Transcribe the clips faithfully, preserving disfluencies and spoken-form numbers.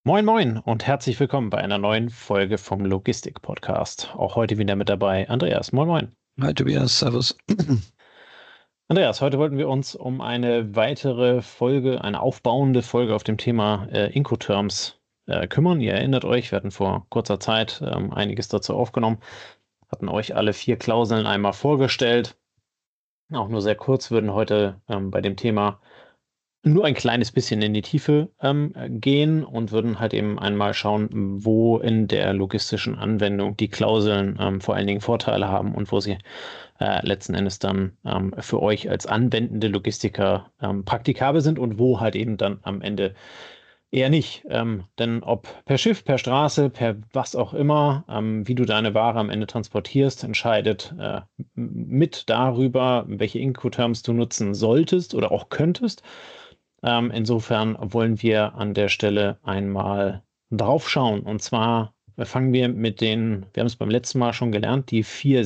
Moin Moin und herzlich willkommen bei einer neuen Folge vom Logistik-Podcast. Auch heute wieder mit dabei Andreas. Moin Moin. Hi Tobias, Servus. Andreas, heute wollten wir uns um eine weitere Folge, eine aufbauende Folge auf dem Thema äh, Incoterms äh, kümmern. Ihr erinnert euch, wir hatten vor kurzer Zeit ähm, einiges dazu aufgenommen, hatten euch alle vier Klauseln einmal vorgestellt. Auch nur sehr kurz, würden heute ähm, bei dem Thema nur ein kleines bisschen in die Tiefe ähm, gehen und würden halt eben einmal schauen, wo in der logistischen Anwendung die Klauseln ähm, vor allen Dingen Vorteile haben und wo sie äh, letzten Endes dann ähm, für euch als anwendende Logistiker ähm, praktikabel sind und wo halt eben dann am Ende eher nicht. Ähm, denn ob per Schiff, per Straße, per was auch immer, ähm, wie du deine Ware am Ende transportierst, entscheidet äh, mit darüber, welche Incoterms du nutzen solltest oder auch könntest. Ähm, insofern wollen wir an der Stelle einmal drauf schauen. Und zwar fangen wir mit den, wir haben es beim letzten Mal schon gelernt, die vier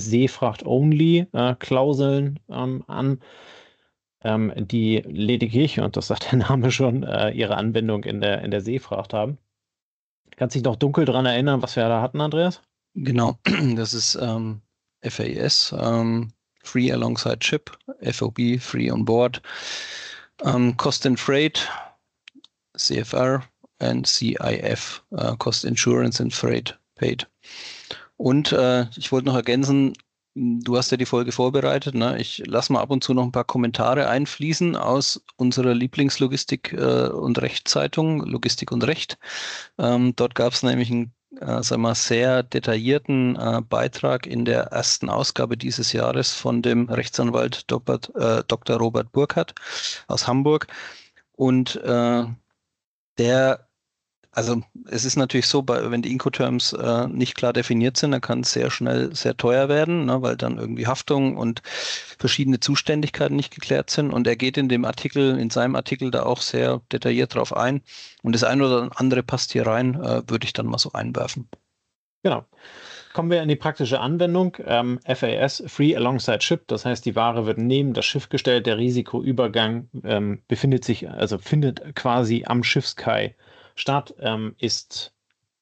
Seefracht-Only-Klauseln ähm, an, ähm, die lediglich, und das sagt der Name schon, äh, ihre Anwendung in der, in der Seefracht haben. Kannst dich noch dunkel daran erinnern, was wir da hatten, Andreas? Genau, das ist ähm, F A S, ähm, Free Alongside Ship, F O B, Free on Board, ähm, Cost and Freight, C F R und C I F, äh, Cost Insurance and Freight Paid. Und äh, ich wollte noch ergänzen, du hast ja die Folge vorbereitet, ne? Ich lasse mal ab und zu noch ein paar Kommentare einfließen aus unserer Lieblingslogistik- äh, und Rechtszeitung, Logistik und Recht. Ähm, dort gab es nämlich einen äh, sagen wir, sehr detaillierten äh, Beitrag in der ersten Ausgabe dieses Jahres von dem Rechtsanwalt Doktor äh, Doktor Robert Burkhardt aus Hamburg. Und äh, der also es ist natürlich so, bei, wenn die Incoterms äh, nicht klar definiert sind, dann kann es sehr schnell sehr teuer werden, ne, weil dann irgendwie Haftung und verschiedene Zuständigkeiten nicht geklärt sind. Und er geht in dem Artikel, in seinem Artikel da auch sehr detailliert drauf ein. Und das eine oder andere passt hier rein, äh, würde ich dann mal so einwerfen. Genau. Kommen wir in die praktische Anwendung. Ähm, F A S, Free Alongside Ship, das heißt, die Ware wird neben das Schiff gestellt, der Risikoübergang ähm, befindet sich, also findet quasi am Schiffskai statt, ähm, ist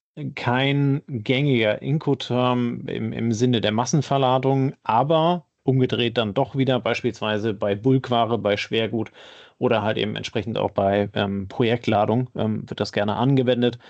kein gängiger Incoterm im, im Sinne der Massenverladung, aber umgedreht dann doch wieder beispielsweise bei Bulkware, bei Schwergut oder halt eben entsprechend auch bei ähm, Projektladung ähm, wird das gerne angewendet.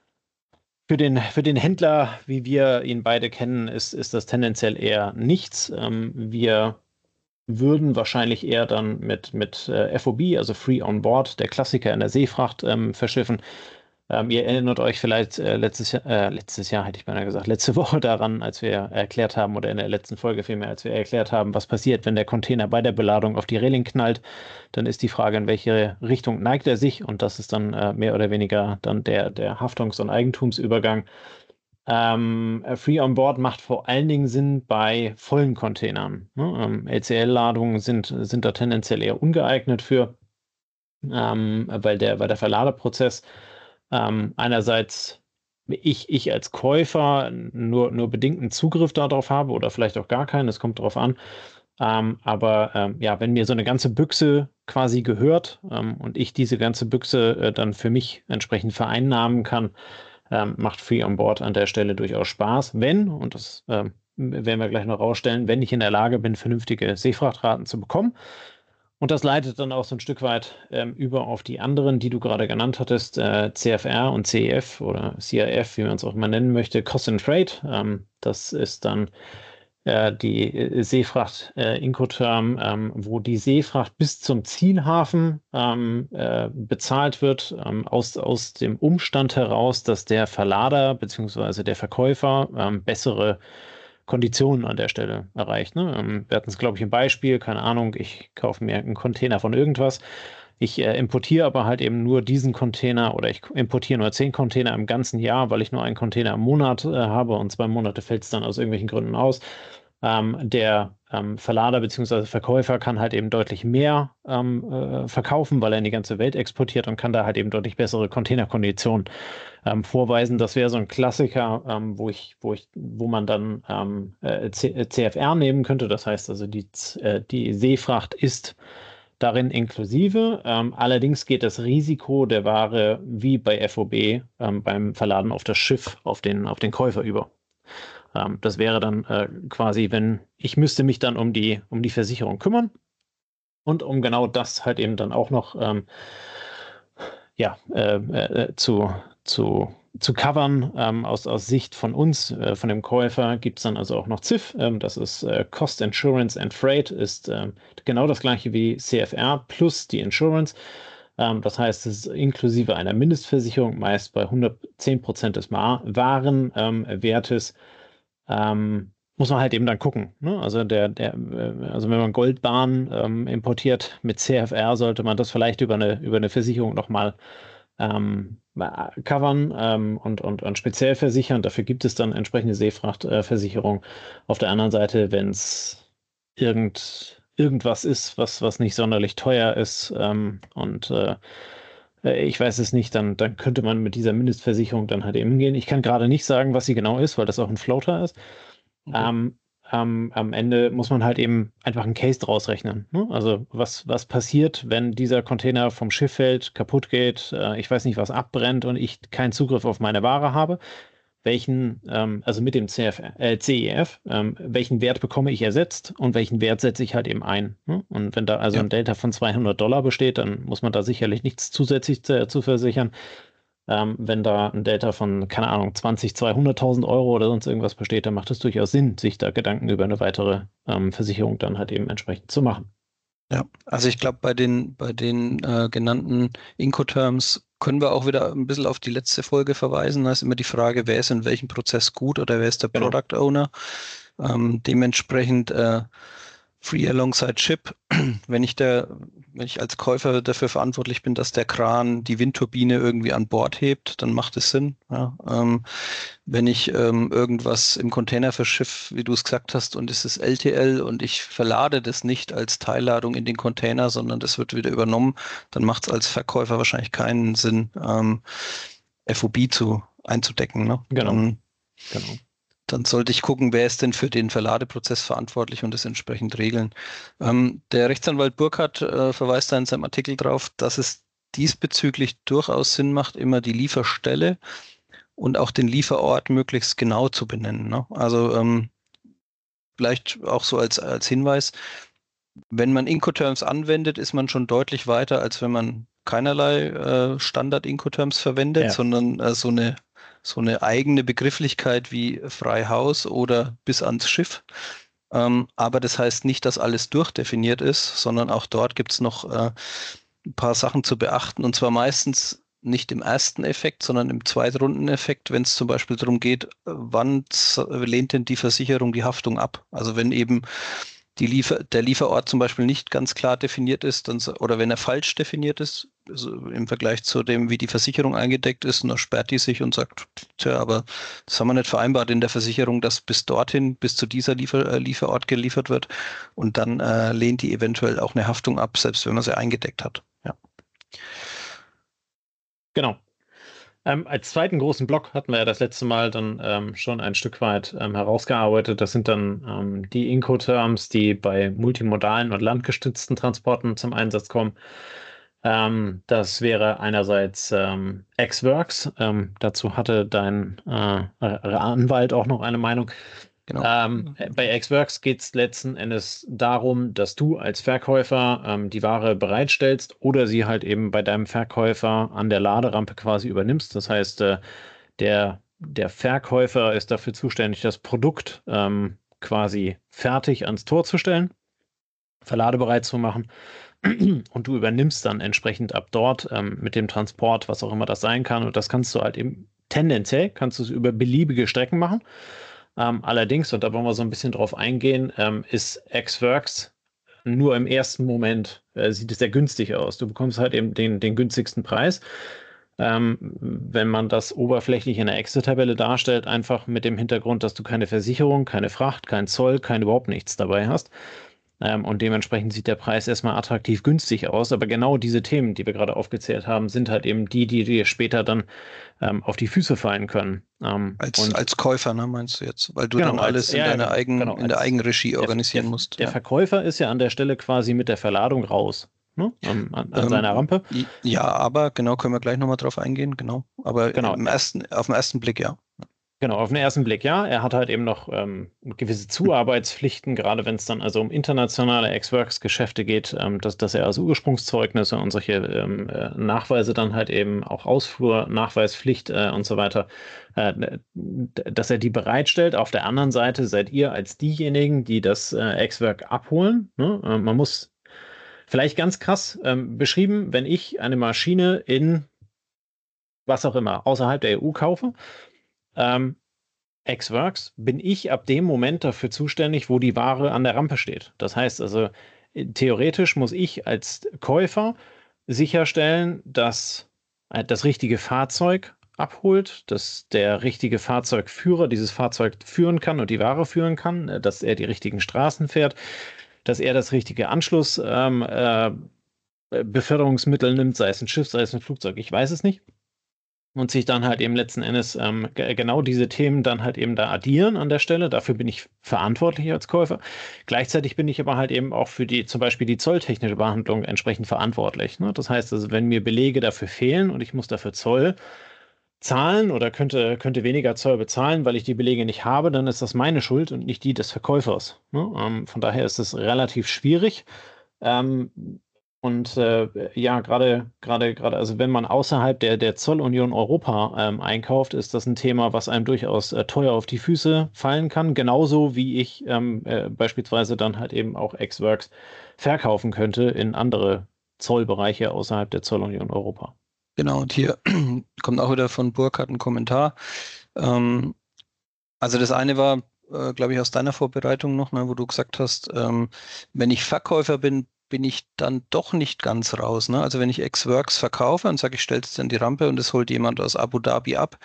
Für den, für den Händler, wie wir ihn beide kennen, ist, ist das tendenziell eher nichts. Ähm, wir würden wahrscheinlich eher dann mit, mit äh, F O B, also Free on Board, der Klassiker in der Seefracht, ähm, verschiffen. Ähm, ihr erinnert euch vielleicht äh, letztes Jahr, äh, letztes Jahr hätte ich beinahe gesagt, letzte Woche daran, als wir erklärt haben, oder in der letzten Folge vielmehr, als wir erklärt haben, was passiert, wenn der Container bei der Beladung auf die Reling knallt. Dann ist die Frage, in welche Richtung neigt er sich? Und das ist dann äh, mehr oder weniger dann der, der Haftungs- und Eigentumsübergang. Ähm, Free on Board macht vor allen Dingen Sinn bei vollen Containern. Ne? Ähm, L C L-Ladungen sind, sind da tendenziell eher ungeeignet für, ähm, weil der, weil der Verladeprozess ähm, einerseits ich, ich als Käufer nur, nur bedingten Zugriff darauf habe oder vielleicht auch gar keinen, es kommt darauf an. Ähm, aber ähm, ja, wenn mir so eine ganze Büchse quasi gehört ähm, und ich diese ganze Büchse äh, dann für mich entsprechend vereinnahmen kann, ähm, macht Free on Board an der Stelle durchaus Spaß, wenn, und das ähm, werden wir gleich noch rausstellen, wenn ich in der Lage bin, vernünftige Seefrachtraten zu bekommen. Und das leitet dann auch so ein Stück weit ähm, über auf die anderen, die du gerade genannt hattest, äh, C F R und C E F oder C I F, wie man es auch mal nennen möchte, Cost and Freight. Ähm, das ist dann äh, die äh, Seefracht äh, Incoterm, ähm, wo die Seefracht bis zum Zielhafen ähm, äh, bezahlt wird, ähm, aus, aus dem Umstand heraus, dass der Verlader bzw. der Verkäufer ähm, bessere Konditionen an der Stelle erreicht. Ne? Ähm, wir hatten es, glaube ich, im Beispiel, keine Ahnung, ich kaufe mir einen Container von irgendwas. Ich äh, importiere aber halt eben nur diesen Container oder ich importiere nur zehn Container im ganzen Jahr, weil ich nur einen Container im Monat äh, habe und zwei Monate fällt es dann aus irgendwelchen Gründen aus. Ähm, der ähm, Verlader bzw. Verkäufer kann halt eben deutlich mehr ähm, äh, verkaufen, weil er in die ganze Welt exportiert und kann da halt eben deutlich bessere Containerkonditionen ähm, vorweisen. Das wäre so ein Klassiker, ähm, wo ich, wo ich, wo man dann ähm, äh, C- äh, C F R nehmen könnte. Das heißt also, die, Z- äh, die Seefracht ist darin inklusive. Ähm, allerdings geht das Risiko der Ware wie bei F O B ähm, beim Verladen auf das Schiff auf den, auf den Käufer über. Ähm, das wäre dann äh, quasi, wenn ich müsste mich dann um die, um die Versicherung kümmern und um genau das halt eben dann auch noch ähm, ja, äh, äh, zu, zu, zu covern. Ähm, aus, aus Sicht von uns, äh, von dem Käufer, gibt es dann also auch noch C I F. Ähm, das ist äh, Cost Insurance and Freight, ist ähm, genau das gleiche wie C F R plus die Insurance. Ähm, das heißt, es ist inklusive einer Mindestversicherung, meist bei hundertzehn Prozent des Ma- Warenwertes. Ähm, muss man halt eben dann gucken. Ne? Also der, der, äh, also wenn man Goldbarren ähm, importiert mit C F R, sollte man das vielleicht über eine, über eine Versicherung nochmal ähm, covern ähm, und, und, und speziell versichern. Dafür gibt es dann entsprechende Seefrachtversicherung. Auf der anderen Seite, wenn es irgend, irgendwas ist, was, was nicht sonderlich teuer ist ähm, und äh, äh, ich weiß es nicht, dann, dann könnte man mit dieser Mindestversicherung dann halt eben gehen. Ich kann gerade nicht sagen, was sie genau ist, weil das auch ein Floater ist. Okay. Ähm, ähm, am Ende muss man halt eben einfach einen Case draus rechnen. Ne? Also was, was passiert, wenn dieser Container vom Schiff fällt, kaputt geht, äh, ich weiß nicht, was abbrennt und ich keinen Zugriff auf meine Ware habe? Welchen, ähm, also mit dem C F, äh, C E F, ähm, welchen Wert bekomme ich ersetzt und welchen Wert setze ich halt eben ein? Ne? Und wenn da also Ja. ein Delta von zweihundert Dollar besteht, dann muss man da sicherlich nichts zusätzlich zu, zu versichern. Ähm, wenn da ein Delta von, keine Ahnung, zwanzig, zweihunderttausend Euro oder sonst irgendwas besteht, dann macht es durchaus Sinn, sich da Gedanken über eine weitere ähm, Versicherung dann halt eben entsprechend zu machen. Ja, also ich glaube, bei den, bei den äh, genannten Incoterms können wir auch wieder ein bisschen auf die letzte Folge verweisen. Da ist immer die Frage, wer ist in welchem Prozess gut oder wer ist der Genau. Product Owner. Ähm, dementsprechend äh, Free Alongside Ship. Wenn ich der, wenn ich als Käufer dafür verantwortlich bin, dass der Kran die Windturbine irgendwie an Bord hebt, dann macht es Sinn. Ja. Ähm, wenn ich ähm, irgendwas im Container verschiff, wie du es gesagt hast, und es ist L T L und ich verlade das nicht als Teilladung in den Container, sondern das wird wieder übernommen, dann macht es als Verkäufer wahrscheinlich keinen Sinn, ähm, F O B zu einzudecken. Ne? Genau, Dann genau. dann sollte ich gucken, wer ist denn für den Verladeprozess verantwortlich und das entsprechend regeln. Ähm, der Rechtsanwalt Burkhardt äh, verweist da in seinem Artikel darauf, dass es diesbezüglich durchaus Sinn macht, immer die Lieferstelle und auch den Lieferort möglichst genau zu benennen. Ne? Also ähm, vielleicht auch so als, als Hinweis, wenn man Incoterms anwendet, ist man schon deutlich weiter, als wenn man keinerlei äh, Standard-Incoterms verwendet, Ja, sondern äh, so eine so eine eigene Begrifflichkeit wie frei Haus oder bis ans Schiff. Ähm, aber das heißt nicht, dass alles durchdefiniert ist, sondern auch dort gibt es noch äh, ein paar Sachen zu beachten. Und zwar meistens nicht im ersten Effekt, sondern im Zweitrundeneffekt, wenn es zum Beispiel darum geht, äh, wann z- lehnt denn die Versicherung die Haftung ab? Also wenn eben die Liefer der Lieferort zum Beispiel nicht ganz klar definiert ist, dann, s- oder wenn er falsch definiert ist, also im Vergleich zu dem, wie die Versicherung eingedeckt ist, und dann sperrt die sich und sagt, tja, aber das haben wir nicht vereinbart in der Versicherung, dass bis dorthin, bis zu dieser Liefer äh, Lieferort geliefert wird. Und dann äh, lehnt die eventuell auch eine Haftung ab, selbst wenn man sie eingedeckt hat. Ja. genau. Ähm, als zweiten großen Block hatten wir ja das letzte Mal dann ähm, schon ein Stück weit ähm, herausgearbeitet. Das sind dann ähm, die Incoterms, die bei multimodalen und landgestützten Transporten zum Einsatz kommen. Ähm, das wäre einerseits ähm, Ex-Works. Ähm, dazu hatte dein äh, Anwalt auch noch eine Meinung. Genau. Ähm, bei Ex-Works geht es letzten Endes darum, dass du als Verkäufer ähm, die Ware bereitstellst oder sie halt eben bei deinem Verkäufer an der Laderampe quasi übernimmst. Das heißt, äh, der, der Verkäufer ist dafür zuständig, das Produkt ähm, quasi fertig ans Tor zu stellen, verladebereit zu machen. Und du übernimmst dann entsprechend ab dort ähm, mit dem Transport, was auch immer das sein kann. Und das kannst du halt eben tendenziell, kannst du es über beliebige Strecken machen. Ähm, allerdings, und da wollen wir so ein bisschen drauf eingehen, ähm, ist Ex-Works nur im ersten Moment, äh, sieht es sehr günstig aus. Du bekommst halt eben den, den günstigsten Preis. Ähm, wenn man das oberflächlich in der Excel-Tabelle darstellt, einfach mit dem Hintergrund, dass du keine Versicherung, keine Fracht, kein Zoll, kein überhaupt nichts dabei hast. Ähm, und dementsprechend sieht der Preis erstmal attraktiv günstig aus. Aber genau diese Themen, die wir gerade aufgezählt haben, sind halt eben die, die dir später dann ähm, auf die Füße fallen können. Ähm, Als, und als Käufer, ne, meinst du jetzt? Weil du genau, dann als, alles in ja, ja, deiner genau, Eigen, genau, in der als Eigenregie der, der, organisieren musst. der Ja. Verkäufer ist ja an der Stelle quasi mit der Verladung raus. ne? an, an, an Ähm, seiner Rampe. Ja, aber genau, können wir gleich nochmal drauf eingehen, genau. Aber Genau. im ersten, auf den ersten Blick, ja. Genau, auf den ersten Blick ja. Er hat halt eben noch ähm, gewisse Zuarbeitspflichten, gerade wenn es dann also um internationale Ex-Works-Geschäfte geht, ähm, dass, dass er also Ursprungszeugnisse und solche ähm, äh, Nachweise dann halt eben auch Ausfuhrnachweispflicht äh, und so weiter, äh, dass er die bereitstellt. Auf der anderen Seite seid ihr als diejenigen, die das äh, Ex-Work abholen. Ne? Äh, man muss vielleicht ganz krass ähm, beschrieben, wenn ich eine Maschine in was auch immer außerhalb der E U kaufe, ähm, Ex-Works, bin ich ab dem Moment dafür zuständig, wo die Ware an der Rampe steht. Das heißt also, äh, theoretisch muss ich als Käufer sicherstellen, dass äh, das richtige Fahrzeug abholt, dass der richtige Fahrzeugführer dieses Fahrzeug führen kann und die Ware führen kann, äh, dass er die richtigen Straßen fährt, dass er das richtige Anschluss ähm, äh, Beförderungsmittel nimmt, sei es ein Schiff, sei es ein Flugzeug, ich weiß es nicht. Und sich dann halt eben letzten Endes ähm, g- genau diese Themen dann halt eben da addieren an der Stelle. Dafür bin ich verantwortlich als Käufer. Gleichzeitig bin ich aber halt eben auch für die, zum Beispiel die zolltechnische Behandlung entsprechend verantwortlich. Ne? Das heißt also, wenn mir Belege dafür fehlen und ich muss dafür Zoll zahlen oder könnte, könnte weniger Zoll bezahlen, weil ich die Belege nicht habe, dann ist das meine Schuld und nicht die des Verkäufers. Ne? Ähm, von daher ist es relativ schwierig. Ähm, und äh, ja, gerade, gerade, gerade, also wenn man außerhalb der, der Zollunion Europa ähm, einkauft, ist das ein Thema, was einem durchaus äh, teuer auf die Füße fallen kann. Genauso wie ich ähm, äh, beispielsweise dann halt eben auch Ex-Works verkaufen könnte in andere Zollbereiche außerhalb der Zollunion Europa. Genau, und hier kommt auch wieder von Burkhard ein Kommentar. Ähm, also das eine war, äh, glaube ich, aus deiner Vorbereitung noch, ne, wo du gesagt hast, ähm, wenn ich Verkäufer bin, bin ich dann doch nicht ganz raus. Ne? Also wenn ich Ex-Works verkaufe und sage, ich stelle es an die Rampe und es holt jemand aus Abu Dhabi ab.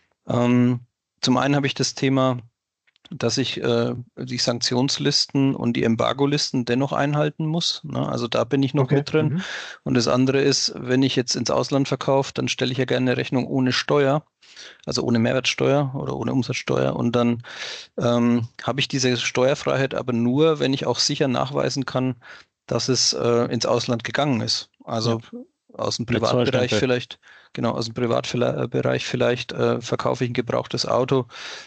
Ähm, zum einen habe ich das Thema, dass ich äh, die Sanktionslisten und die Embargo-Listen dennoch einhalten muss. Ne? Also da bin ich noch Okay. mit drin. Mhm. Und das andere ist, wenn ich jetzt ins Ausland verkaufe, dann stelle ich ja gerne eine Rechnung ohne Steuer, also ohne Mehrwertsteuer oder ohne Umsatzsteuer. Und dann ähm, habe ich diese Steuerfreiheit aber nur, wenn ich auch sicher nachweisen kann, dass es äh, ins Ausland gegangen ist. Ja, Also aus dem mit Privatbereich Zollstempel. vielleicht, genau, aus dem Privatbereich vielleicht äh, verkaufe ich ein gebrauchtes Auto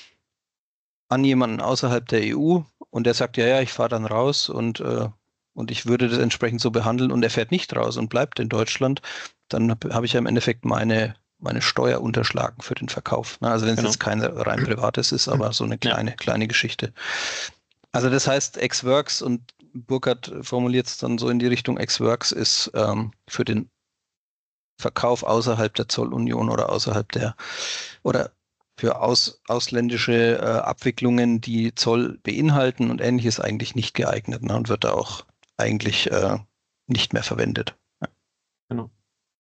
an jemanden außerhalb der E U und der sagt, ja, ja, ich fahre dann raus und, äh, und ich würde das entsprechend so behandeln und er fährt nicht raus und bleibt in Deutschland, dann habe hab ich ja im Endeffekt meine, meine Steuer unterschlagen für den Verkauf. Na, also wenn es Genau. jetzt kein rein privates ist, aber so eine Ja. kleine, kleine Geschichte. Also das heißt, Ex-Works und Burkhard formuliert es dann so in die Richtung, Ex-Works ist ähm, für den Verkauf außerhalb der Zollunion oder außerhalb der oder für aus, ausländische äh, Abwicklungen, die Zoll beinhalten und ähnliches eigentlich nicht geeignet, ne, und wird da auch eigentlich äh, nicht mehr verwendet. Ja. Genau.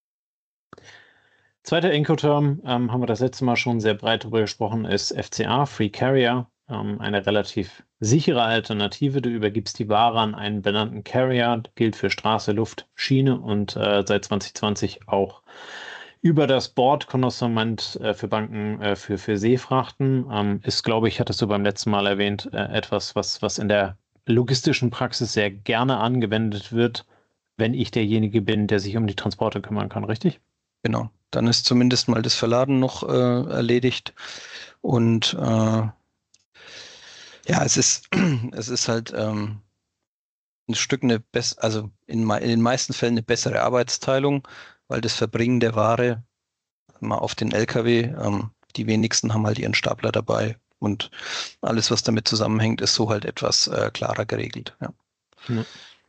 Zweiter Incoterm, ähm, haben wir das letzte Mal schon sehr breit darüber gesprochen, ist F C A, Free Carrier, ähm, eine relativ sichere Alternative. Du übergibst die Ware an einen benannten Carrier, gilt für Straße, Luft, Schiene und äh, seit zwanzig zwanzig auch über das Bordkonnoissement äh, für Banken äh, für, für Seefrachten. Ähm, ist, glaube ich, hattest du beim letzten Mal erwähnt, äh, etwas, was, was in der logistischen Praxis sehr gerne angewendet wird, wenn ich derjenige bin, der sich um die Transporte kümmern kann, richtig? Genau. Dann ist zumindest mal das Verladen noch äh, erledigt. Und äh, ja, es ist, es ist halt ähm, ein Stück eine bess also in, in den meisten Fällen eine bessere Arbeitsteilung, weil das Verbringen der Ware mal auf den L K W, ähm, die wenigsten haben halt ihren Stapler dabei und alles, was damit zusammenhängt, ist so halt etwas äh, klarer geregelt. Ja. Ja.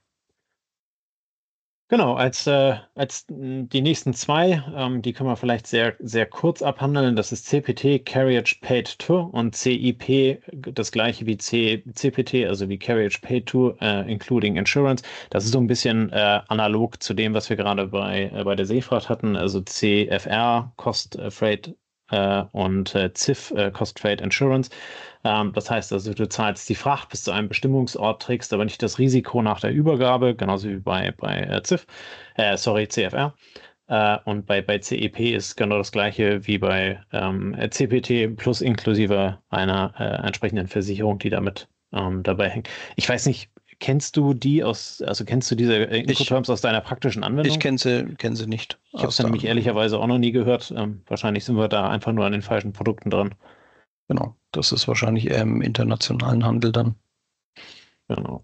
Genau, als, äh, als mh, die nächsten zwei, ähm, die können wir vielleicht sehr, sehr kurz abhandeln. Das ist C P T, Carriage Paid To, und C I P, das gleiche wie C, CPT, also wie Carriage Paid To, äh, including Insurance. Das ist so ein bisschen äh, analog zu dem, was wir gerade bei, äh, bei der Seefracht hatten. Also C F R, Cost äh, Freight äh, und äh, C I F, äh, Cost Freight Insurance. Ähm, das heißt also, du zahlst die Fracht bis zu einem Bestimmungsort, trägst aber nicht das Risiko nach der Übergabe, genauso wie bei, bei äh, C I F, äh, sorry, C F R. Äh, und bei, bei C E P ist genau das gleiche wie bei ähm, C P T plus inklusive einer äh, entsprechenden Versicherung, die damit ähm, dabei hängt. Ich weiß nicht, kennst du die aus, also kennst du diese Incoterms aus deiner praktischen Anwendung? Ich kenne sie, kenn sie nicht. Ich habe es ja nämlich ehrlicherweise auch noch nie gehört. Ähm, wahrscheinlich sind wir da einfach nur an den falschen Produkten dran. Genau, das ist wahrscheinlich eher im internationalen Handel dann. Genau.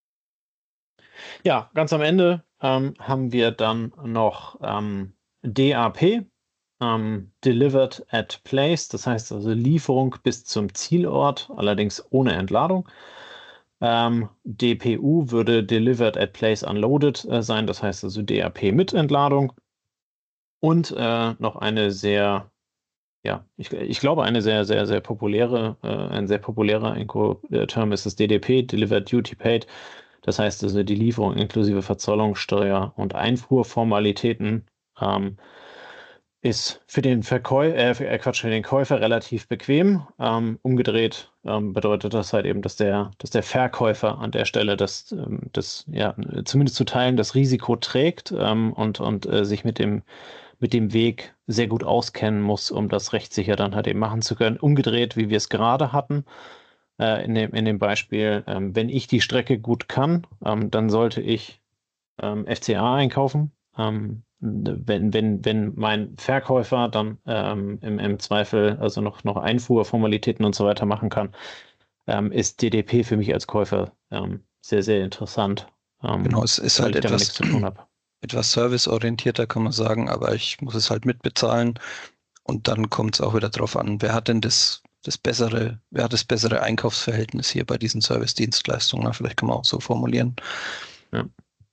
Ja, ganz am Ende ähm, haben wir dann noch ähm, D A P, ähm, Delivered at Place, das heißt also Lieferung bis zum Zielort, allerdings ohne Entladung. Ähm, D P U würde Delivered at Place Unloaded äh, sein, das heißt also D A P mit Entladung. Und äh, noch eine sehr, ja, ich, ich glaube eine sehr, sehr, sehr populäre, äh, ein sehr populärer Incoterm ist das D D P, Delivered Duty Paid. Das heißt also die Lieferung inklusive Verzollung, Steuer und Einfuhrformalitäten ähm, ist für den Verkäufer, äh, Quatsch, für den Käufer relativ bequem. Ähm, umgedreht ähm, bedeutet das halt eben, dass der, dass der Verkäufer an der Stelle das, ähm, das ja, zumindest zu Teilen das Risiko trägt ähm, und, und äh, sich mit dem, mit dem Weg sehr gut auskennen muss, um das rechtssicher dann halt eben machen zu können. Umgedreht, wie wir es gerade hatten, äh, in dem, in dem Beispiel, ähm, wenn ich die Strecke gut kann, ähm, dann sollte ich ähm, F C A einkaufen. Ähm, wenn, wenn, wenn mein Verkäufer dann ähm, im, im Zweifel also noch, noch Einfuhrformalitäten und so weiter machen kann, ähm, ist D D P für mich als Käufer ähm, sehr, sehr interessant. Ähm, Genau, es ist weil halt ich damit etwas, nichts zu tun habe. etwas serviceorientierter, kann man sagen, aber ich muss es halt mitbezahlen und dann kommt es auch wieder drauf an, wer hat denn das, das bessere, wer hat das bessere Einkaufsverhältnis hier bei diesen Service-Dienstleistungen? Na, vielleicht kann man auch so formulieren. Ja.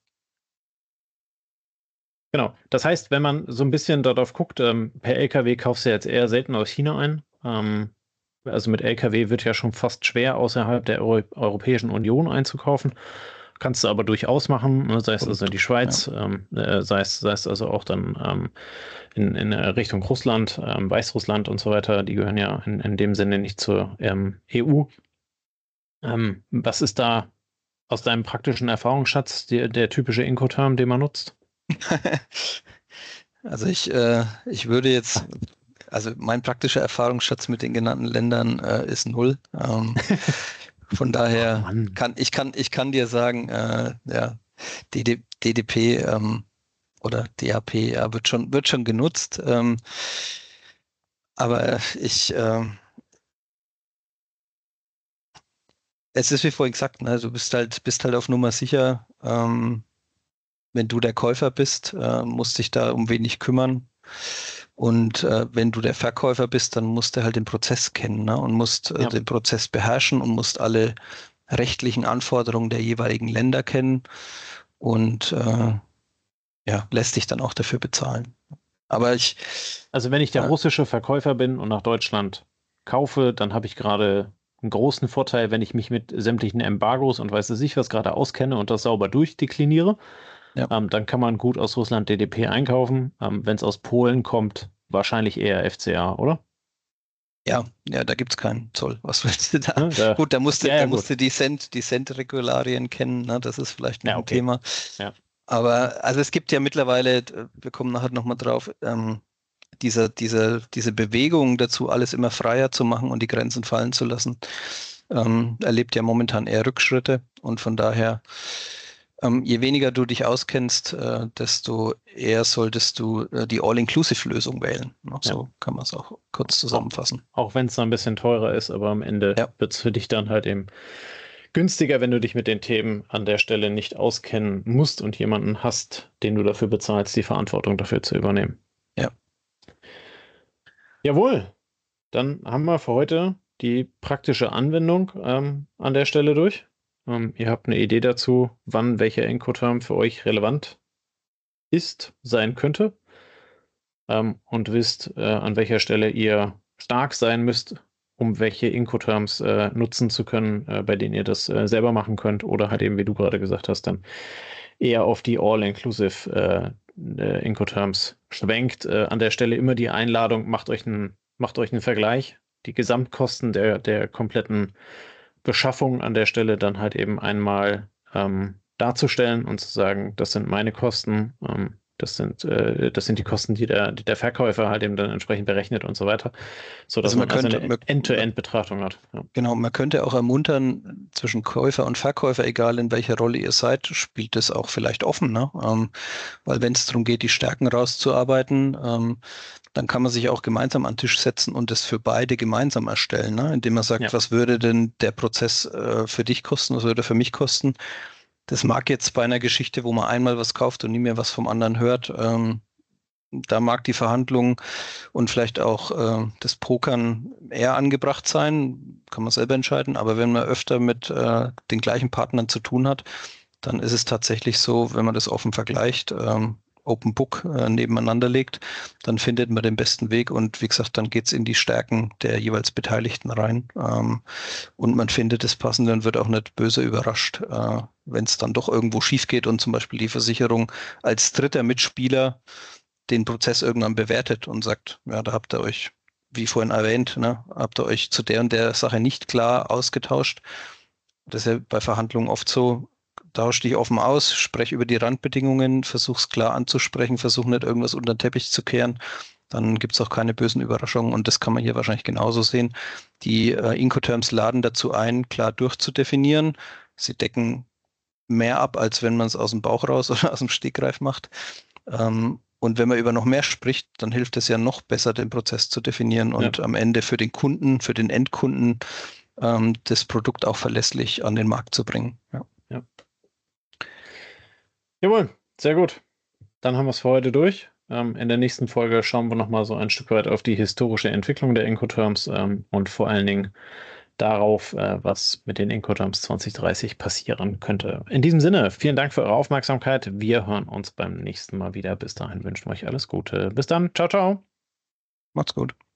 Genau. Das heißt, wenn man so ein bisschen darauf guckt, ähm, per L K W kaufst du jetzt eher selten aus China ein. Ähm, also mit L K W wird ja schon fast schwer, außerhalb der Euro Europäischen Union einzukaufen. Kannst du aber durchaus machen, ne? Sei es also in die Schweiz, ja. ähm, äh, sei es, sei es also auch dann ähm, in, in Richtung Russland, ähm, Weißrussland und so weiter. Die gehören ja in, in dem Sinne nicht zur ähm, E U. Ähm, was ist da aus deinem praktischen Erfahrungsschatz der, der typische Incoterm, den man nutzt? Also ich, äh, ich würde jetzt, also mein praktischer Erfahrungsschatz mit den genannten Ländern äh, ist null. Ähm, von daher oh kann ich kann ich kann dir sagen, äh, ja, D D, D D P ähm, oder D A P ja, wird schon wird schon genutzt. Ähm, aber ich äh, es ist wie vorhin gesagt, ne, du bist halt bist halt auf Nummer sicher. Ähm, wenn du der Käufer bist, äh, musst dich da um wenig kümmern. Und äh, wenn du der Verkäufer bist, dann musst du halt den Prozess kennen, ne? Und musst äh, Ja. den Prozess beherrschen und musst alle rechtlichen Anforderungen der jeweiligen Länder kennen und äh, ja, lässt dich dann auch dafür bezahlen. Aber ich. Also wenn ich der Äh, russische Verkäufer bin und nach Deutschland kaufe, dann habe ich gerade einen großen Vorteil, wenn ich mich mit sämtlichen Embargos und weiß es nicht was gerade auskenne und das sauber durchdekliniere. ja. Ähm, dann kann man gut aus Russland D D P einkaufen. Ähm, wenn es aus Polen kommt, wahrscheinlich eher F C A, oder? Ja, ja, da gibt es keinen Zoll. Was willst du da? Ne, da, Gut, da musst du, ja, ja, da gut. musst du die Cent, die Cent-Regularien kennen, ne? Das ist vielleicht noch Ja, ein okay. Thema. Ja. Aber also es gibt ja mittlerweile, wir kommen nachher nochmal drauf, ähm, diese, diese, diese Bewegung dazu, alles immer freier zu machen und die Grenzen fallen zu lassen, ähm, erlebt ja momentan eher Rückschritte. Und von daher, ähm, je weniger du dich auskennst, äh, desto eher solltest du äh, die All-Inclusive-Lösung wählen. Ja, so Ja. kann man es auch kurz zusammenfassen. Auch, auch wenn es dann ein bisschen teurer ist, aber am Ende Ja. wird es für dich dann halt eben günstiger, wenn du dich mit den Themen an der Stelle nicht auskennen musst und jemanden hast, den du dafür bezahlst, die Verantwortung dafür zu übernehmen. Ja. Jawohl, dann haben wir für heute die praktische Anwendung ähm, an der Stelle durch. Ähm, ihr habt eine Idee dazu, wann welcher Incoterm für euch relevant ist, sein könnte ähm, und wisst, äh, an welcher Stelle ihr stark sein müsst, um welche Incoterms äh, nutzen zu können, äh, bei denen ihr das äh, selber machen könnt oder halt eben, wie du gerade gesagt hast, dann eher auf die All-Inclusive äh, äh, Incoterms schwenkt. Äh, an der Stelle immer die Einladung, macht euch einen, macht euch einen Vergleich. Die Gesamtkosten der, der kompletten Beschaffung an der Stelle dann halt eben einmal ähm, darzustellen und zu sagen, das sind meine Kosten. Ähm, Das sind, äh, das sind die Kosten, die der, die der Verkäufer halt eben dann entsprechend berechnet und so weiter, sodass Also man man also könnte, eine man, End-to-End-Betrachtung hat. Ja. genau, man könnte auch ermuntern, zwischen Käufer und Verkäufer, egal in welcher Rolle ihr seid, spielt das auch vielleicht offen, ne? Ähm, weil wenn es darum geht, die Stärken rauszuarbeiten, ähm, dann kann man sich auch gemeinsam an den Tisch setzen und das für beide gemeinsam erstellen, ne? Indem man sagt, Ja. was würde denn der Prozess äh, für dich kosten, was würde er für mich kosten? Das mag jetzt bei einer Geschichte, wo man einmal was kauft und nie mehr was vom anderen hört, ähm, da mag die Verhandlung und vielleicht auch äh, das Pokern eher angebracht sein, kann man selber entscheiden. Aber wenn man öfter mit äh, den gleichen Partnern zu tun hat, dann ist es tatsächlich so, wenn man das offen vergleicht, ähm, Open Book äh, nebeneinander legt, dann findet man den besten Weg und wie gesagt, dann geht's in die Stärken der jeweils Beteiligten rein ähm, und man findet das Passende und wird auch nicht böse überrascht, äh, wenn es dann doch irgendwo schief geht und zum Beispiel die Versicherung als dritter Mitspieler den Prozess irgendwann bewertet und sagt, ja, da habt ihr euch, wie vorhin erwähnt, ne, habt ihr euch zu der und der Sache nicht klar ausgetauscht. Das ist ja bei Verhandlungen oft so, tausch dich offen aus, sprech über die Randbedingungen, versuch's klar anzusprechen, versuch nicht irgendwas unter den Teppich zu kehren. Dann gibt's auch keine bösen Überraschungen und das kann man hier wahrscheinlich genauso sehen. Die äh, Incoterms laden dazu ein, klar durchzudefinieren. Sie decken mehr ab, als wenn man es aus dem Bauch raus oder aus dem Stegreif macht. Ähm, und wenn man über noch mehr spricht, dann hilft es ja noch besser, den Prozess zu definieren und Ja. am Ende für den Kunden, für den Endkunden ähm, das Produkt auch verlässlich an den Markt zu bringen. Ja. Ja. Jawohl, sehr gut. Dann haben wir es für heute durch. Ähm, in der nächsten Folge schauen wir nochmal so ein Stück weit auf die historische Entwicklung der Incoterms ähm, und vor allen Dingen darauf, äh, was mit den Incoterms zwanzig dreißig passieren könnte. In diesem Sinne, vielen Dank für eure Aufmerksamkeit. Wir hören uns beim nächsten Mal wieder. Bis dahin wünschen wir euch alles Gute. Bis dann. Ciao, ciao. Macht's gut.